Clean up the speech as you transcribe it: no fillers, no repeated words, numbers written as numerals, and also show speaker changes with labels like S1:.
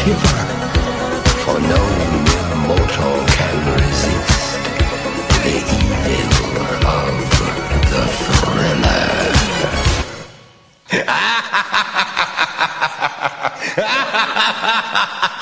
S1: shiver, for no mortal can resist the evil of the thriller. Ha ha ha ha ha ha ha!